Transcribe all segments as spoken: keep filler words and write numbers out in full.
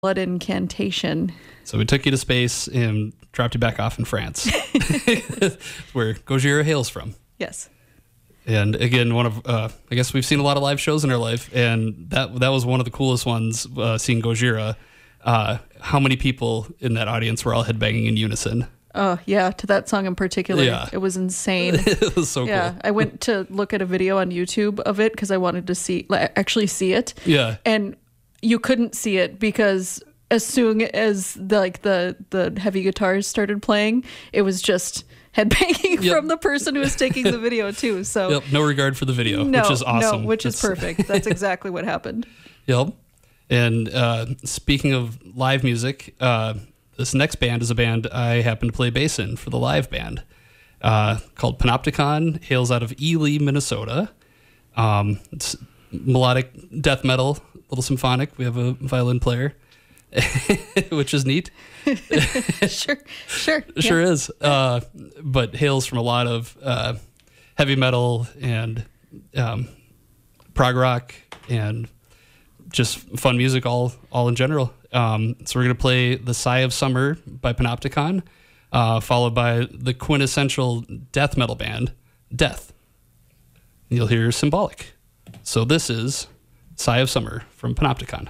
Blood Incantation. So we took you to space and dropped you back off in France, where Gojira hails from. Yes. And again, one of uh, I guess we've seen a lot of live shows in our life, and that that was one of the coolest ones. Uh, seeing Gojira, uh, how many people in that audience were all headbanging in unison? Oh yeah, to that song in particular, Yeah. It was insane. It was so Yeah, cool. I went to look at a video on YouTube of it because I wanted to see, like, actually see it. Yeah. And you couldn't see it because as soon as the, like the the heavy guitars started playing, it was just headbanging Yep. from the person who was taking the video too. So Yep, no regard for the video, no, which is awesome. no, which is That's- perfect. That's exactly what happened. Yep. And uh, speaking of live music, uh, this next band is a band I happen to play bass in for the live band, uh, called Panopticon. Hails out of Ely, Minnesota. Um, it's melodic death metal, a little symphonic. We have a violin player, which is neat. Sure, sure, Sure yeah. is. Uh, but hails from a lot of uh, heavy metal and um, prog rock and just fun music all all in general. Um, so we're going to play The Sigh of Summer by Panopticon, uh, followed by the quintessential death metal band, Death. And you'll hear Symbolic. So this is Sigh of Summer from Panopticon.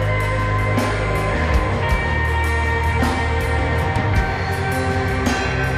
Thank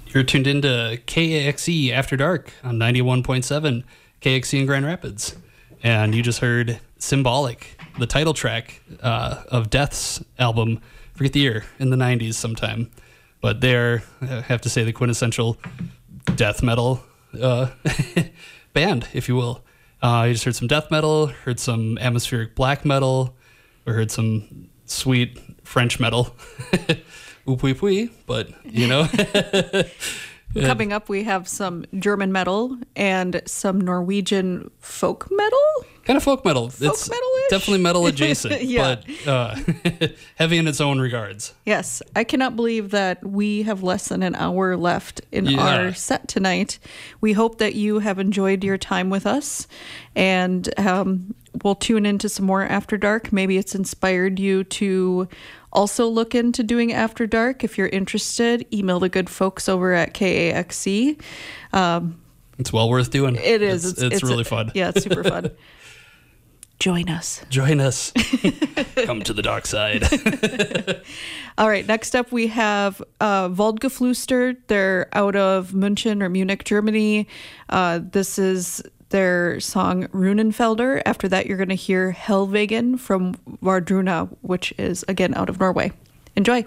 You're tuned into K A X E After Dark on ninety-one point seven K X E in Grand Rapids. And you just heard Symbolic, the title track uh, of Death's album, forget the year, in the nineties sometime. But they're, I have to say, the quintessential death metal uh, band, if you will. Uh, you just heard some death metal, heard some atmospheric black metal, or heard some sweet French metal. Oop, weep, wee, but, you know. Coming up, we have some German metal and some Norwegian folk metal. Kind of folk metal. Folk it's metal-ish? definitely metal adjacent, Yeah. but uh, heavy in its own regards. Yes, I cannot believe that we have less than an hour left in Yeah. our set tonight. We hope that you have enjoyed your time with us, and um, we'll tune into some more After Dark. Maybe it's inspired you to also look into doing After Dark. If you're interested, email the good folks over at K A X E. Um, It's well worth doing. it is. It's, it's, really fun. Yeah, it's super fun. Join us. Join us. Come to the dark side. All right, next up we have uh, Waldgeflüster. They're out of München or Munich, Germany. Uh, this is their song Runenfelder. After that, you're going to hear Helvegen from Vardruna, which is, again, out of Norway. Enjoy.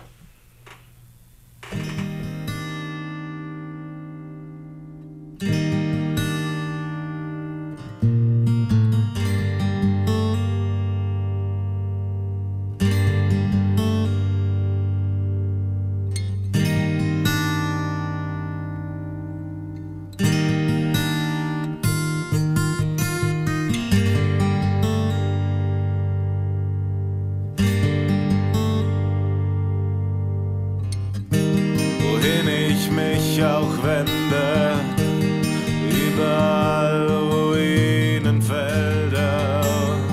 Wohin ich mich auch wende, überall Ruinenfelder.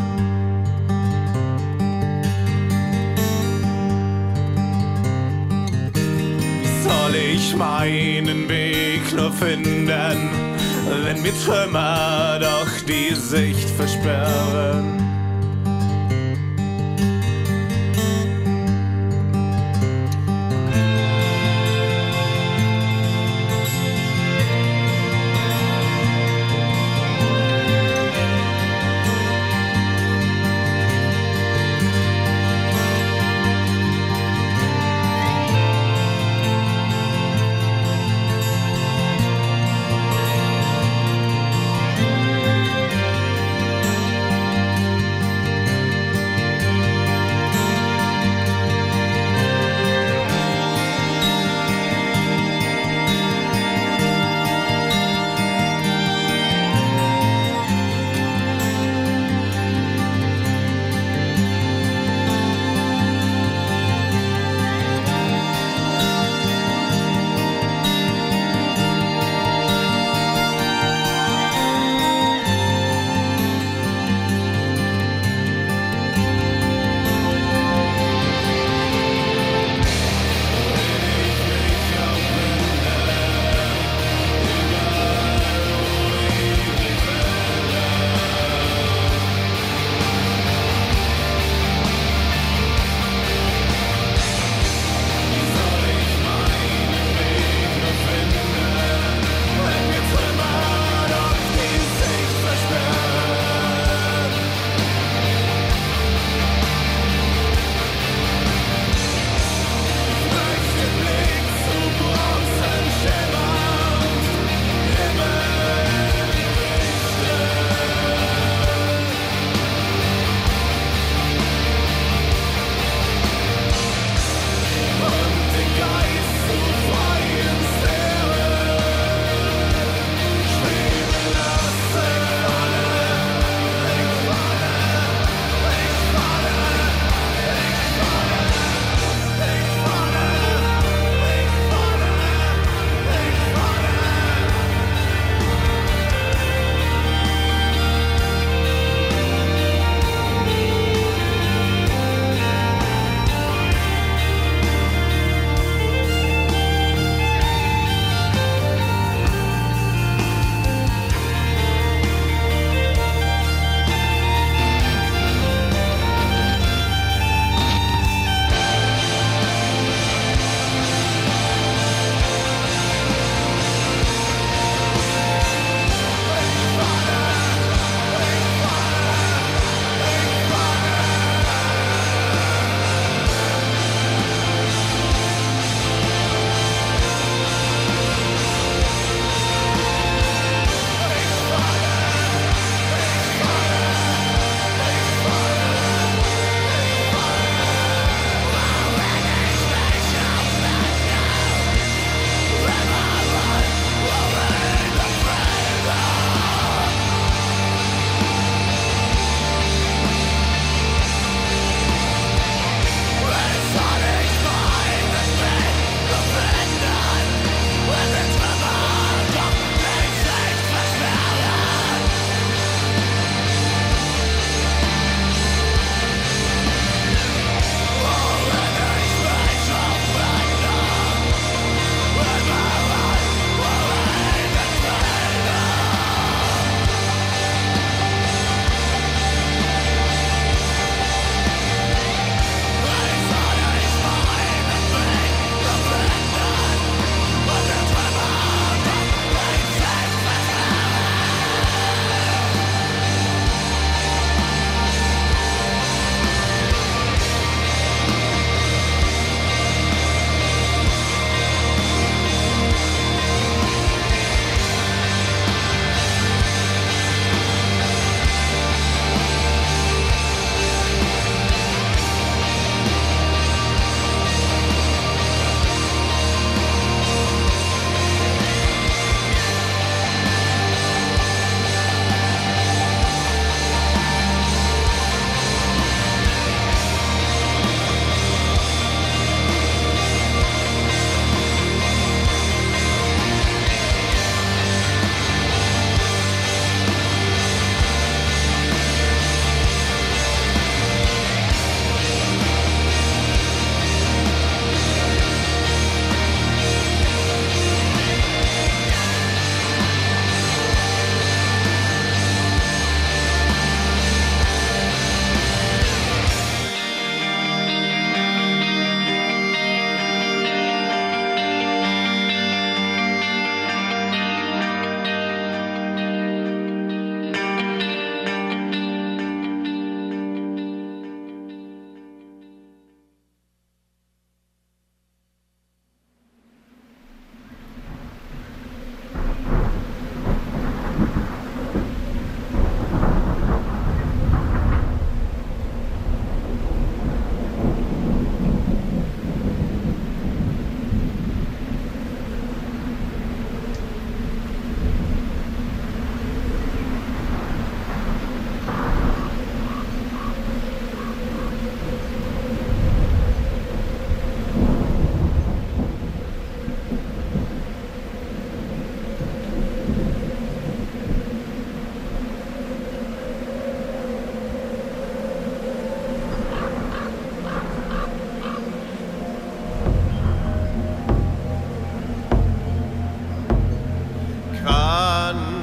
Wie soll ich meinen Weg nur finden, wenn mir Trümmer doch die Sicht versperren?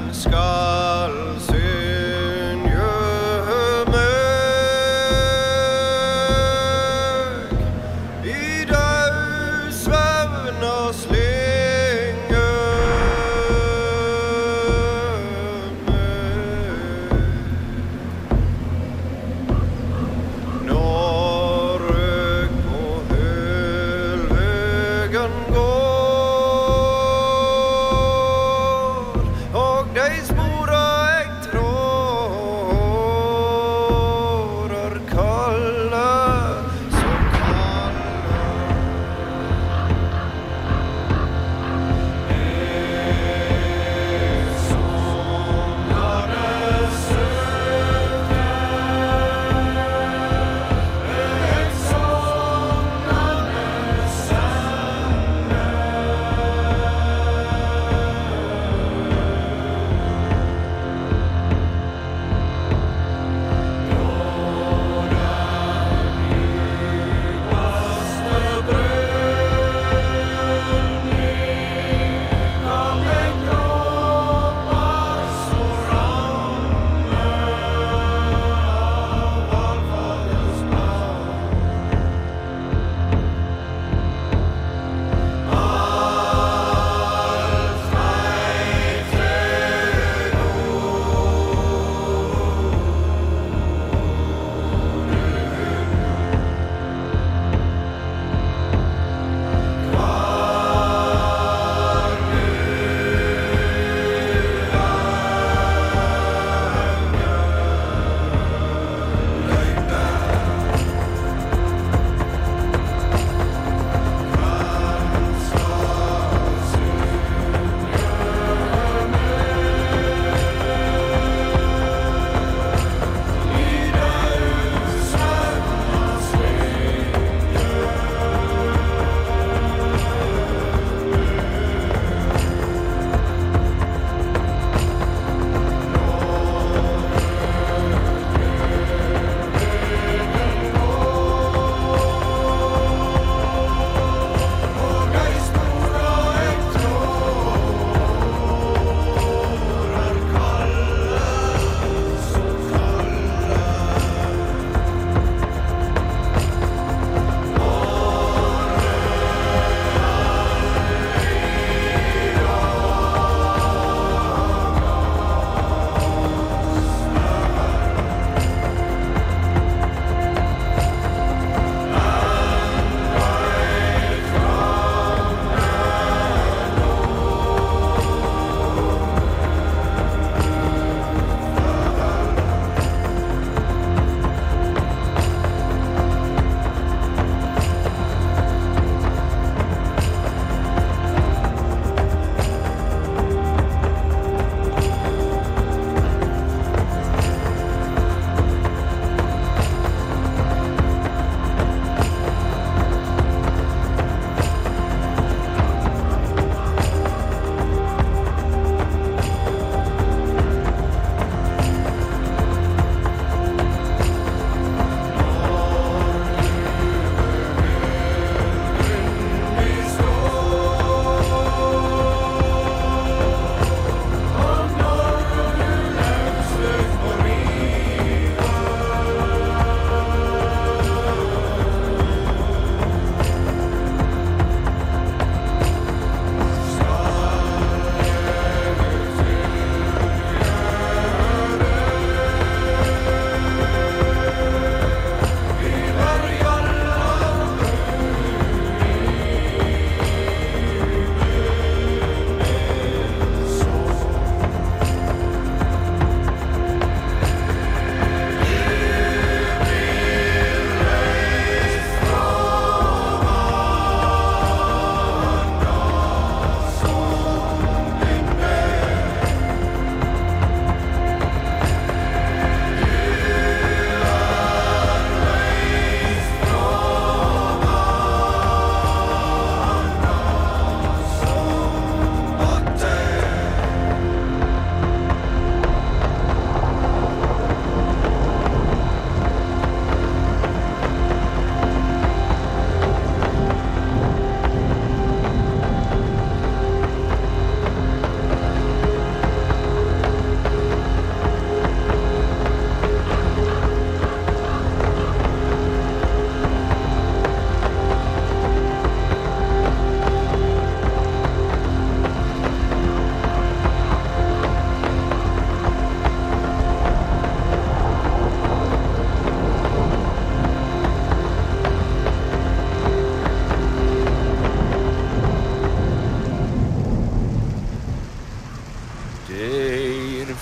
skal synge meg i dødsvevner slinge meg. Når jeg på hølvegen går og de spor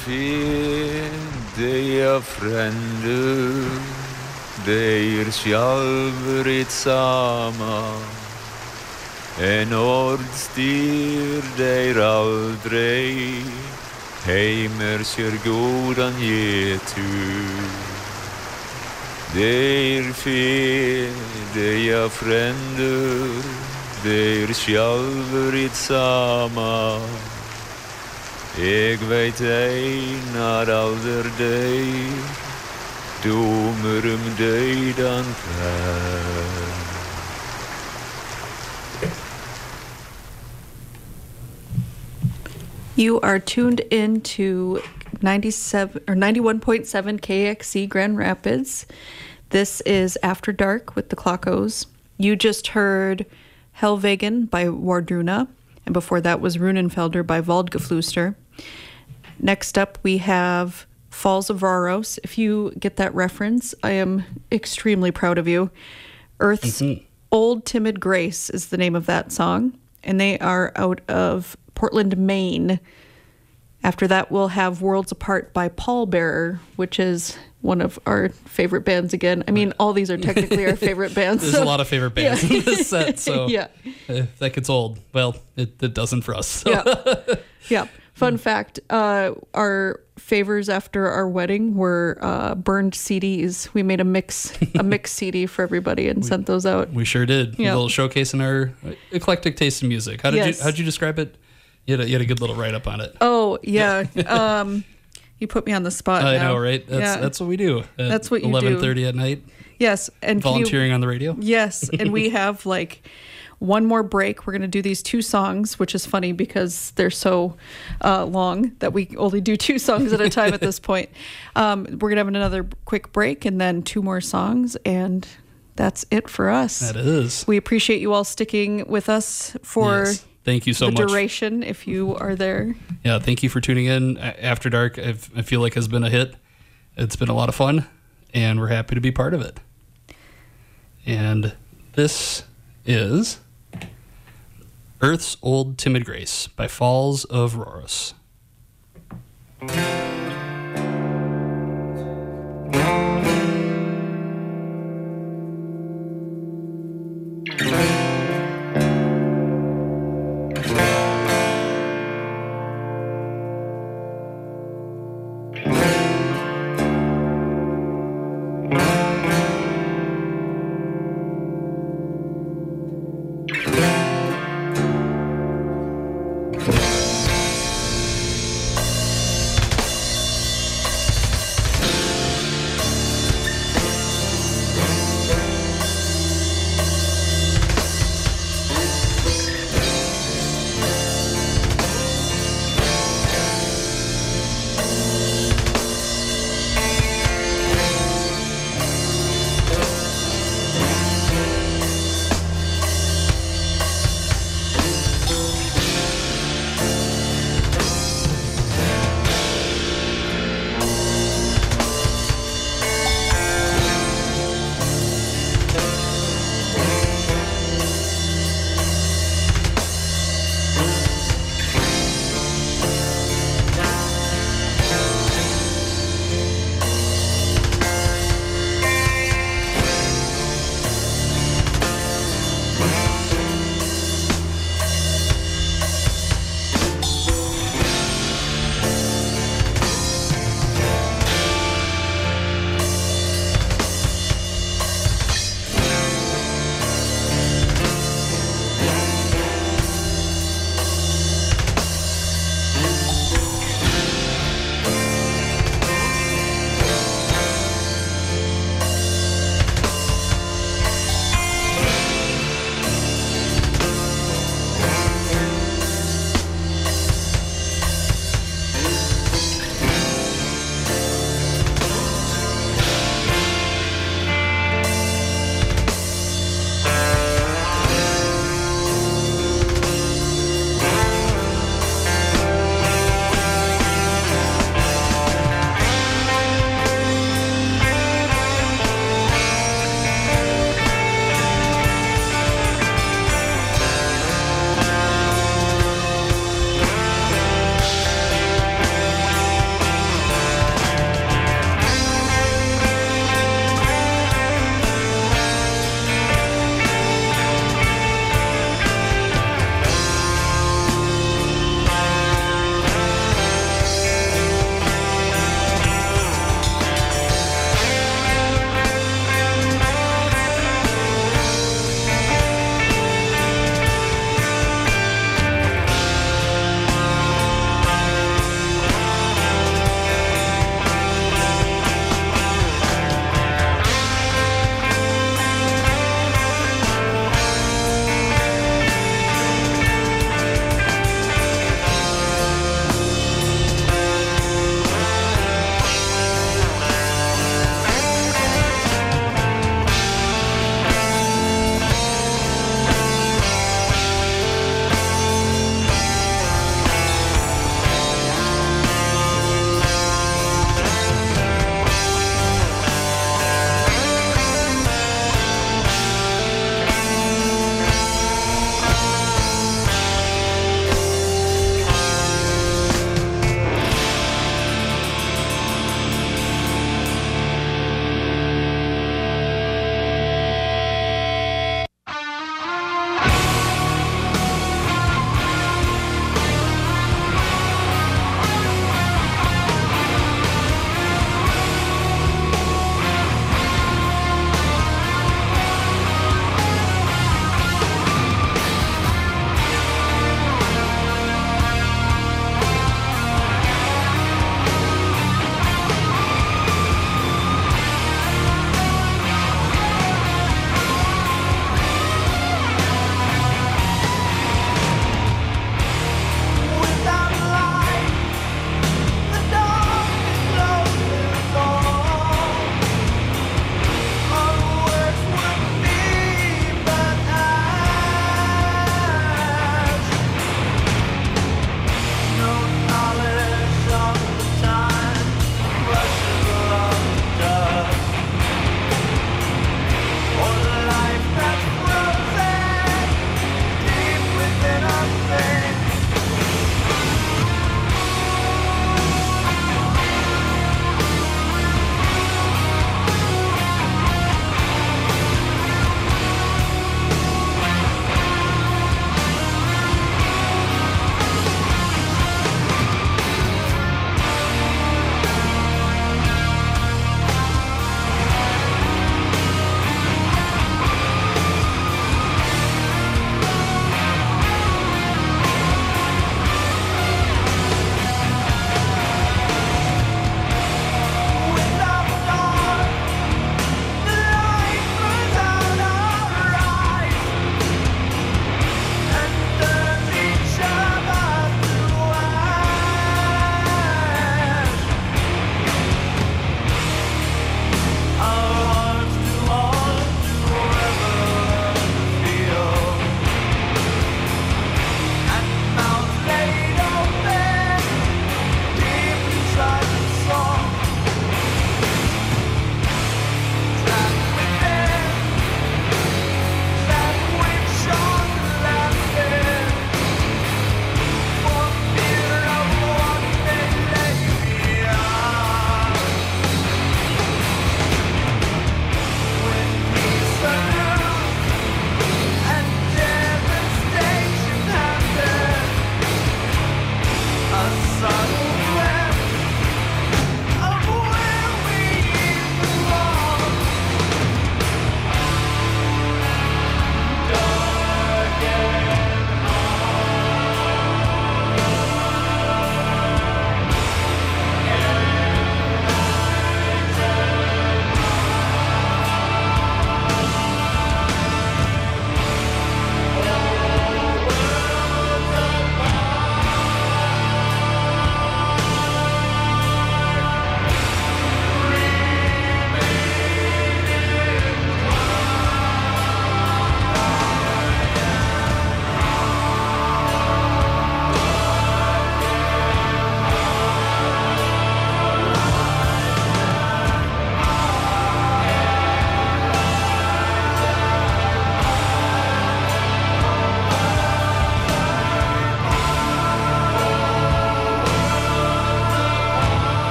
fede frender, deir sjálfur it sama, en orðstýr deir aldrei, heimer sér góðan getur. Deir fede frender, deir sjálfur it sama, ég veit einar alder deir, dómur dauðan fer. You are tuned in to ninety-seven or ninety-one point seven K X C Grand Rapids. This is After Dark with the Clockos. You just heard Helvegen by Wardruna, and before that was Runenfelder by Waldgeflüster. Next up, we have Falls of Rauros. If you get that reference, I am extremely proud of you. Earth's mm-hmm. Old Timid Grace is the name of that song, and they are out of Portland, Maine. After that, we'll have Worlds Apart by Pallbearer, which is one of our favorite bands again. I mean, all these are technically our favorite bands. There's so. a lot of favorite bands yeah. in this set, so yeah. if that gets old, well, it, it doesn't for us. So. Yeah. yeah. Fun fact, uh, our favors after our wedding were uh, burned C Ds. We made a mix a mix C D for everybody and we, sent those out. We sure did. Yep. A little showcase in our eclectic taste in music. How did yes. you how'd you describe it? You had a, you had a good little write-up on it. Oh, yeah. um, you put me on the spot I now. know, right? That's yeah. that's what we do. That's what you do. eleven thirty at night. Yes. And volunteering you, on the radio. Yes. And we have like one more break. We're going to do these two songs, which is funny because they're so uh, long that we only do two songs at a time at this point. Um, we're going to have another quick break and then two more songs, and that's it for us. That is. We appreciate you all sticking with us for... Yes. Thank you so the much. duration, if you are there. Yeah, thank you for tuning in. After Dark, I've, I feel like has been a hit. It's been a lot of fun, and we're happy to be part of it. And this is Earth's Old Timid Grace by Falls of Rauros.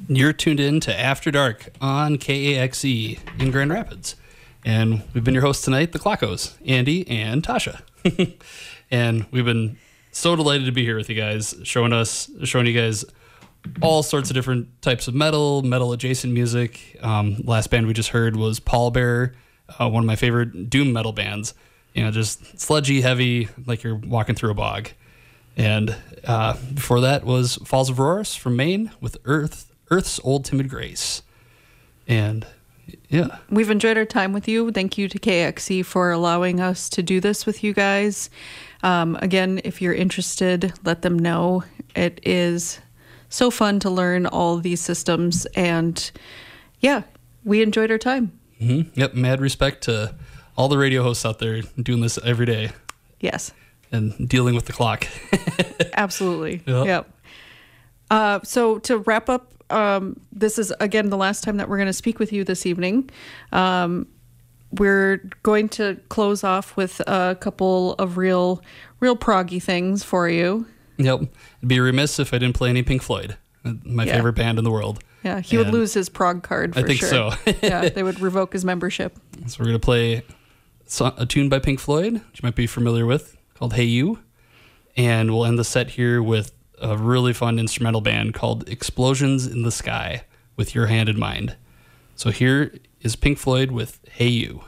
You're tuned in to After Dark on K A X E in Grand Rapids. And we've been your hosts tonight, the Clockos, Andy and Tasha. And we've been so delighted to be here with you guys, showing us, showing you guys all sorts of different types of metal, metal adjacent music. Um, last band we just heard was Pallbearer, uh, one of my favorite doom metal bands. You know, just sludgy, heavy, like you're walking through a bog. And uh, before that was Falls of Roars from Maine with Earth. Earth's Old Timid Grace. And yeah. We've enjoyed our time with you. Thank you to K X E for allowing us to do this with you guys. Um, again, if you're interested, let them know. It is so fun to learn all of these systems. And yeah, we enjoyed our time. Mm-hmm. Yep. Mad respect to all the radio hosts out there doing this every day. Yes. And dealing with the clock. Absolutely. Yep. Yep. Uh, so to wrap up, Um, this is, again, the last time that we're going to speak with you this evening. Um, we're going to close off with a couple of real, real proggy things for you. Yep. It'd be remiss if I didn't play any Pink Floyd, my yeah. favorite band in the world. Yeah, he and would lose his prog card for I think sure. so. Yeah, they would revoke his membership. So we're going to play a tune by Pink Floyd, which you might be familiar with, called Hey You. And we'll end the set here with a really fun instrumental band called Explosions in the Sky with Your Hand in Mind. So here is Pink Floyd with Hey You.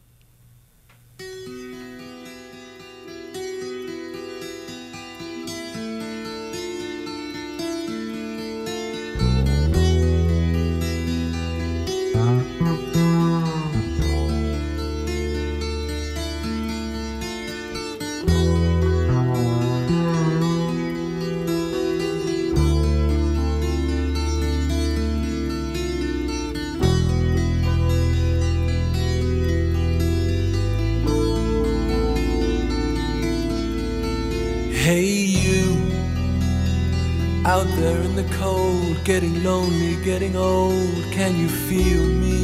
Hey you, out there in the cold, getting lonely, getting old, can you feel me?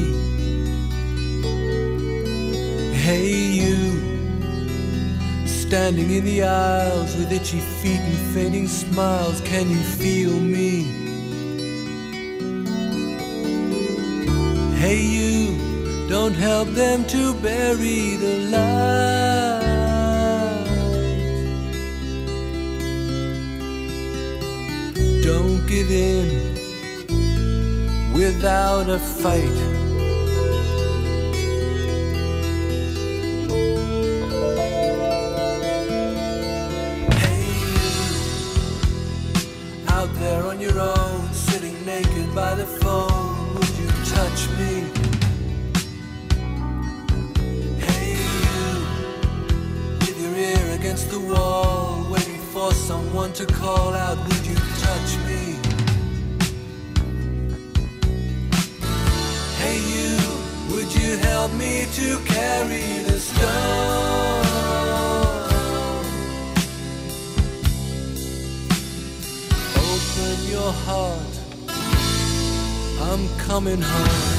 Hey you, standing in the aisles with itchy feet and fainting smiles, can you feel me? Hey you, don't help them to bury the light. Don't give in without a fight. Hey you, out there on your own, sitting naked by the phone, would you touch me? Hey you, with your ear against the wall, waiting for someone to call out, would you touch me? Hey you, would you help me to carry the stone? Open your heart, I'm coming home.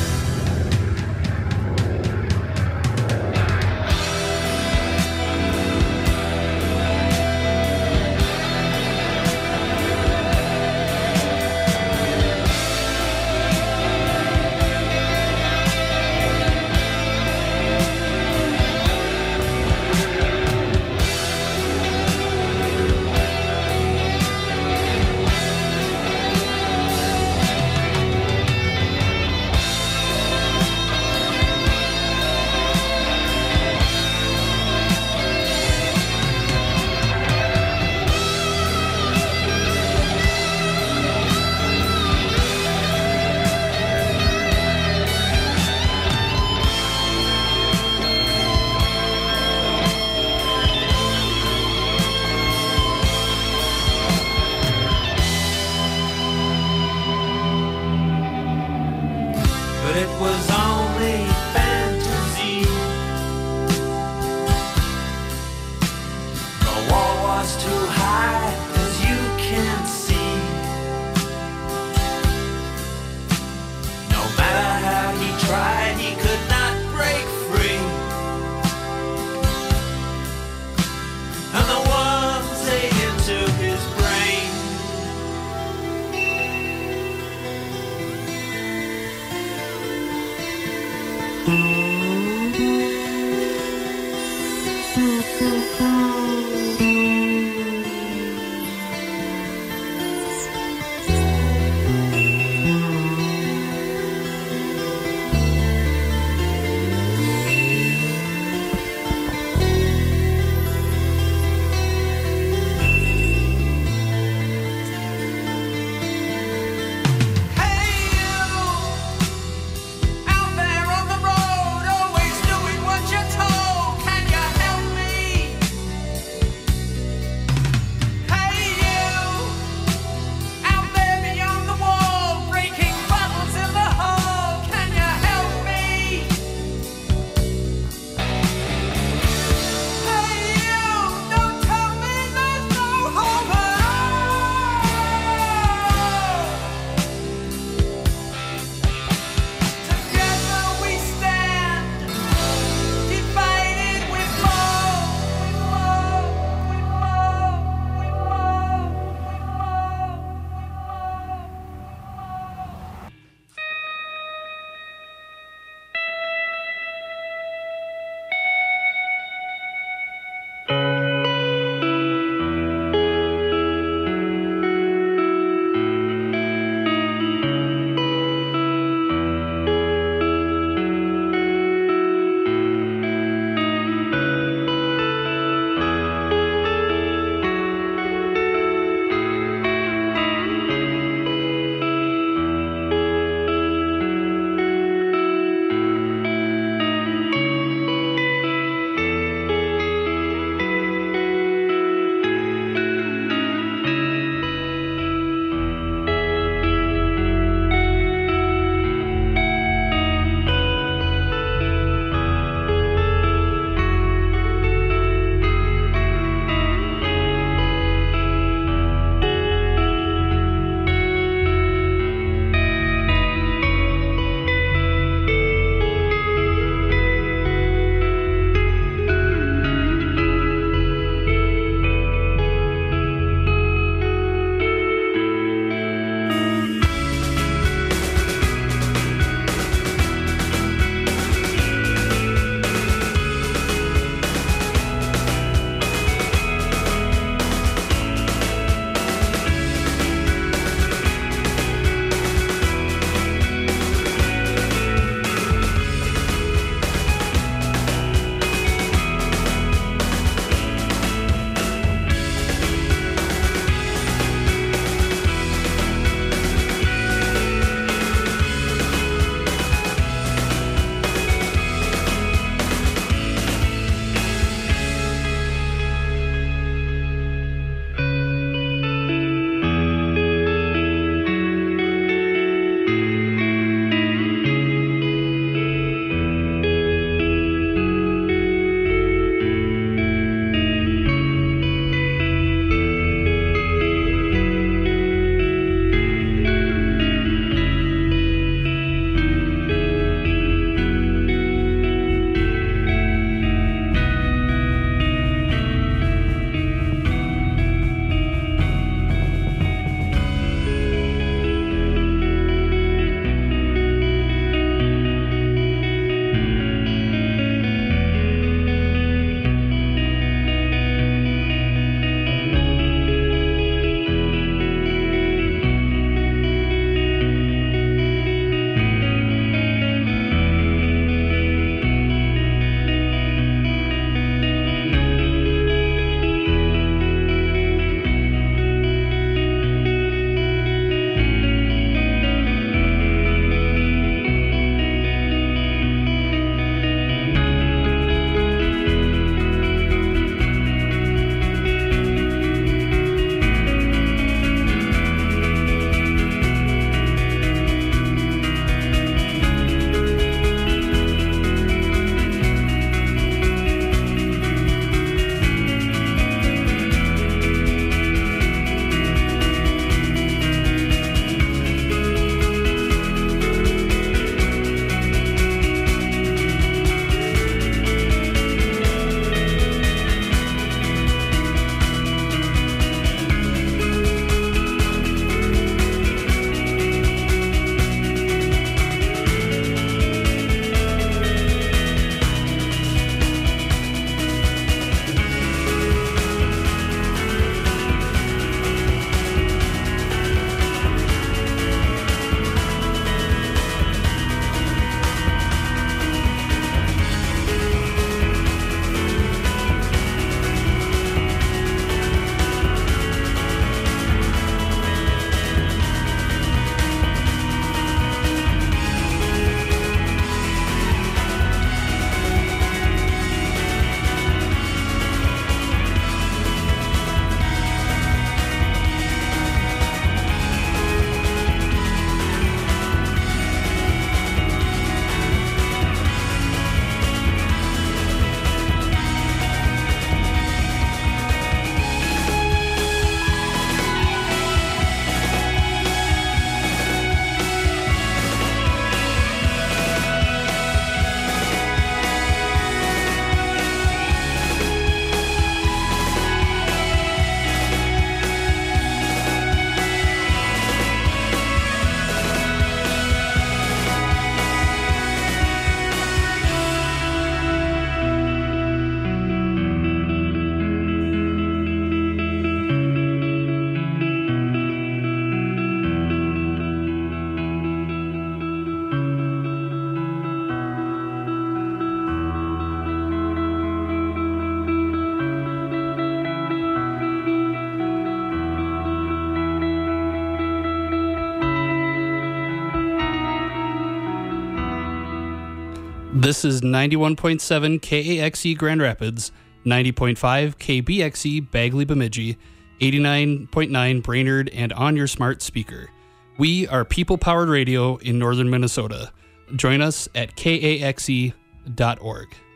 This is ninety-one point seven K A X E Grand Rapids, ninety point five K B X E Bagley Bemidji, eighty-nine point nine Brainerd, and on your smart speaker. We are people-powered radio in northern Minnesota. Join us at K A X E dot org.